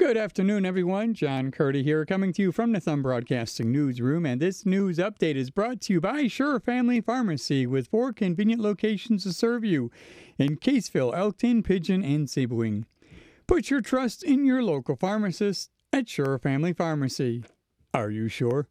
Good afternoon, everyone. John Curdy here, coming to you from the Thumb Broadcasting Newsroom, and this news update is brought to you by Sure Family Pharmacy, with 4 convenient locations to serve you in Caseville, Elkton, Pigeon, and Sebring. Put your trust in your local pharmacist at Sure Family Pharmacy. Are you sure?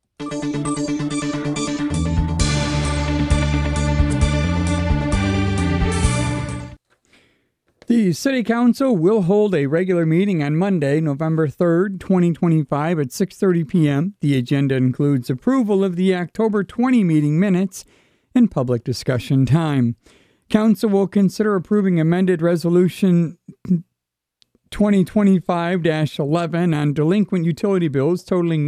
The City Council will hold a regular meeting on Monday, November 3rd, 2025 at 6:30 p.m. The agenda includes approval of the October 20 meeting minutes and public discussion time. Council will consider approving amended Resolution 2025-11 on delinquent utility bills totaling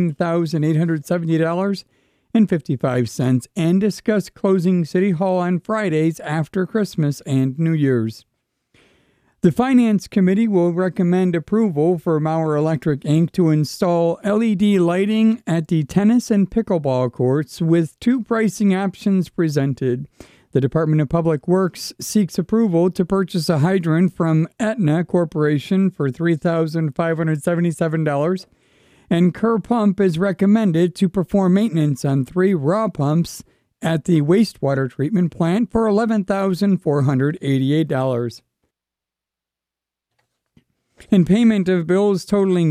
$19,870.55 and discuss closing City Hall on Fridays after Christmas and New Year's. The Finance Committee will recommend approval for Mauer Electric, Inc. to install LED lighting at the tennis and pickleball courts, with 2 pricing options presented. The Department of Public Works seeks approval to purchase a hydrant from Aetna Corporation for $3,577, and Kerr Pump is recommended to perform maintenance on 3 raw pumps at the wastewater treatment plant for $11,488. In payment of bills totaling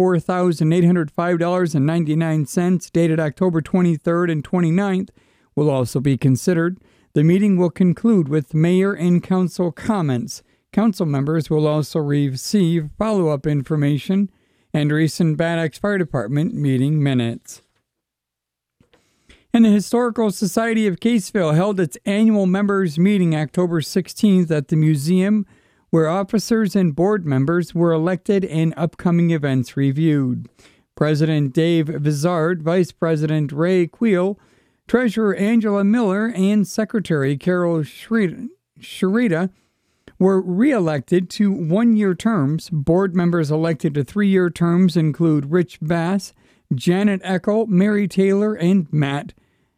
$94,805.99, dated October 23rd and 29th, will also be considered. The meeting will conclude with mayor and council comments. Council members will also receive follow-up information and recent Bad Axe Fire Department meeting minutes. And the Historical Society of Caseville held its annual members meeting October 16th at the museum, where officers and board members were elected and upcoming events reviewed. President Dave Vizard, Vice President Ray Queel, Treasurer Angela Miller, and Secretary Carol Sharita were re-elected to 1-year terms. Board members elected to 3-year terms include Rich Bass, Janet Eckel, Mary Taylor, and Matt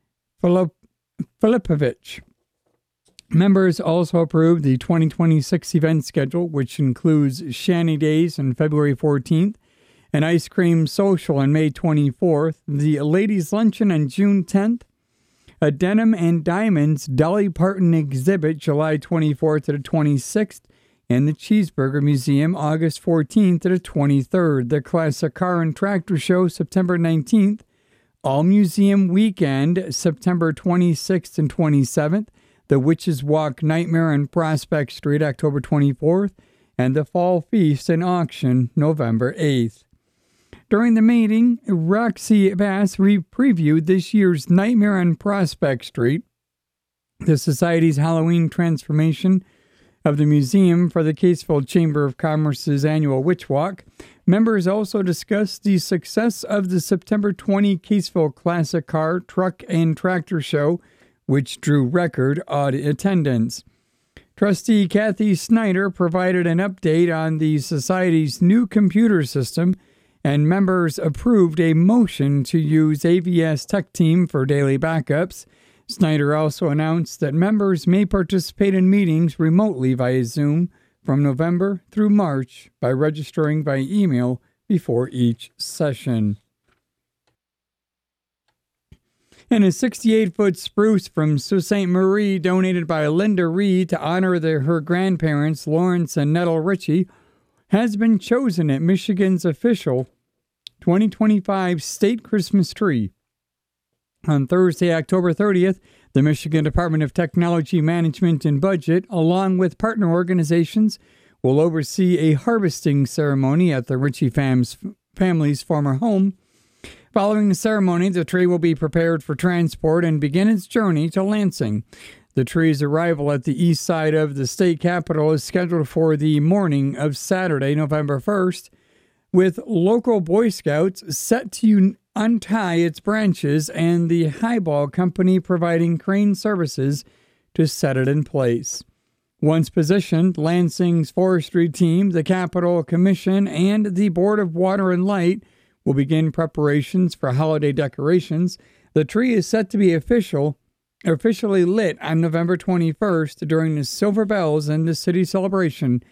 Filipovich. Members also approved the 2026 event schedule, which includes Shanty Days on February 14th, an ice cream social on May 24th, the Ladies' Luncheon on June 10th, a Denim and Diamonds Dolly Parton exhibit July 24th to the 26th, and the Cheeseburger Museum August 14th to the 23rd, the Classic Car and Tractor Show September 19th, All Museum Weekend September 26th and 27th, the Witches Walk Nightmare on Prospect Street, October 24th, and the Fall Feast and Auction, November 8th. During the meeting, Roxy Bass previewed this year's Nightmare on Prospect Street, the Society's Halloween transformation of the museum for the Caseville Chamber of Commerce's annual Witch Walk. Members also discussed the success of the September 20 Caseville Classic Car, Truck, and Tractor Show, which drew record attendance. Trustee Kathy Snyder provided an update on the Society's new computer system, and members approved a motion to use AVS Tech Team for daily backups. Snyder also announced that members may participate in meetings remotely via Zoom from November through March by registering by email before each session. And a 68-foot spruce from Sault Ste. Marie, donated by Linda Reed to honor her grandparents, Lawrence and Nettle Ritchie, has been chosen at Michigan's official 2025 state Christmas tree. On Thursday, October 30th, the Michigan Department of Technology Management and Budget, along with partner organizations, will oversee a harvesting ceremony at the Ritchie family's former home. Following the ceremony, the tree will be prepared for transport and begin its journey to Lansing. The tree's arrival at the east side of the state capitol is scheduled for the morning of Saturday, November 1st, with local Boy Scouts set to untie its branches and the Highball Company providing crane services to set it in place. Once positioned, Lansing's forestry team, the Capitol Commission, and the Board of Water and Light will begin preparations for holiday decorations. The tree is set to be officially lit on November 21st during the Silver Bells and the City Celebration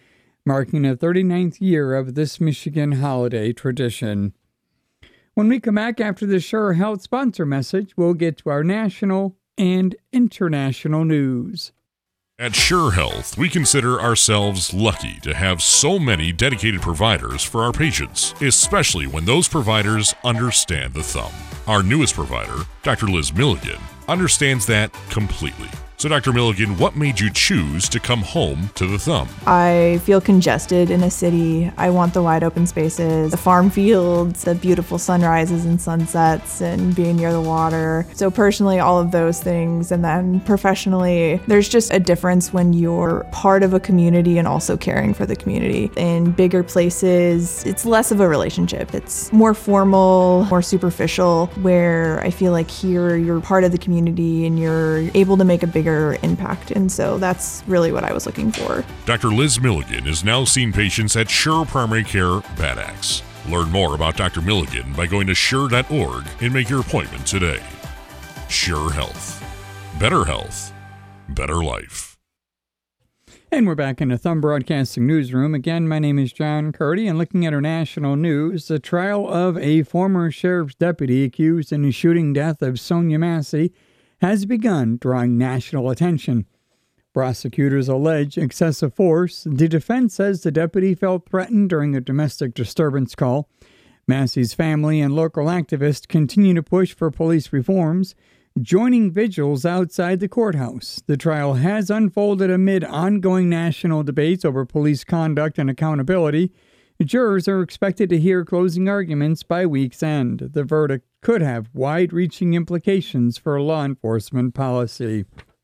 marking the 39th year of this Michigan holiday tradition. When we come back after the Sure Health sponsor message, we'll get to our national and international news. At Sure Health, we consider ourselves lucky to have so many dedicated providers for our patients, especially when those providers understand the thumb. Our newest provider, Dr. Liz Milligan, understands that completely. So, Dr. Milligan, what made you choose to come home to the thumb? I feel congested in a city. I want the wide open spaces, the farm fields, the beautiful sunrises and sunsets, and being near the water. So personally, all of those things. And then professionally, there's just a difference when you're part of a community and also caring for the community. In bigger places, it's less of a relationship. It's more formal, more superficial, where I feel like here you're part of the community and you're able to make a bigger impact. And so that's really what I was looking for. Dr. Liz Milligan is now seeing patients at Sure Primary Care Bad Axe. Learn more about Dr. Milligan by going to sure.org and make your appointment today. Sure Health. Better health. Better life. And we're back in the Thumb Broadcasting Newsroom. Again, my name is John Curdy, and looking at our national news, the trial of a former sheriff's deputy accused in the shooting death of Sonia Massey has begun, drawing national attention. Prosecutors allege excessive force. The defense says the deputy felt threatened during a domestic disturbance call. Massey's family and local activists continue to push for police reforms, joining vigils outside the courthouse. The trial has unfolded amid ongoing national debates over police conduct and accountability. Jurors are expected to hear closing arguments by week's end. The verdict could have wide-reaching implications for law enforcement policy.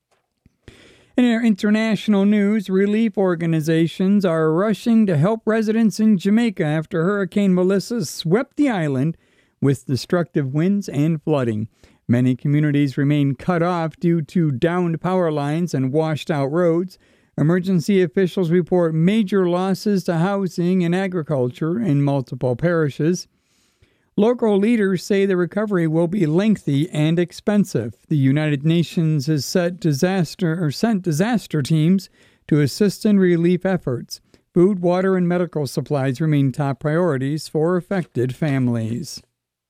In our international news, relief organizations are rushing to help residents in Jamaica after Hurricane Melissa swept the island with destructive winds and flooding. Many communities remain cut off due to downed power lines and washed-out roads. Emergency officials report major losses to housing and agriculture in multiple parishes. Local leaders say the recovery will be lengthy and expensive. The United Nations has sent disaster teams to assist in relief efforts. Food, water, and medical supplies remain top priorities for affected families.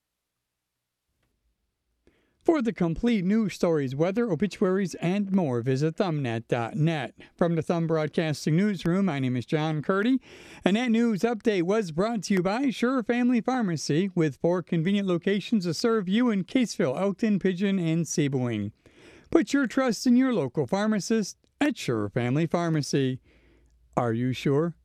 For the complete news stories, weather, obituaries, and more, visit thumbnet.net. From the Thumb Broadcasting Newsroom, my name is John Curdy, and that news update was brought to you by Sure Family Pharmacy, with 4 convenient locations to serve you in Caseville, Elkton, Pigeon, and Sebewaing. Put your trust in your local pharmacist at Sure Family Pharmacy. Are you sure?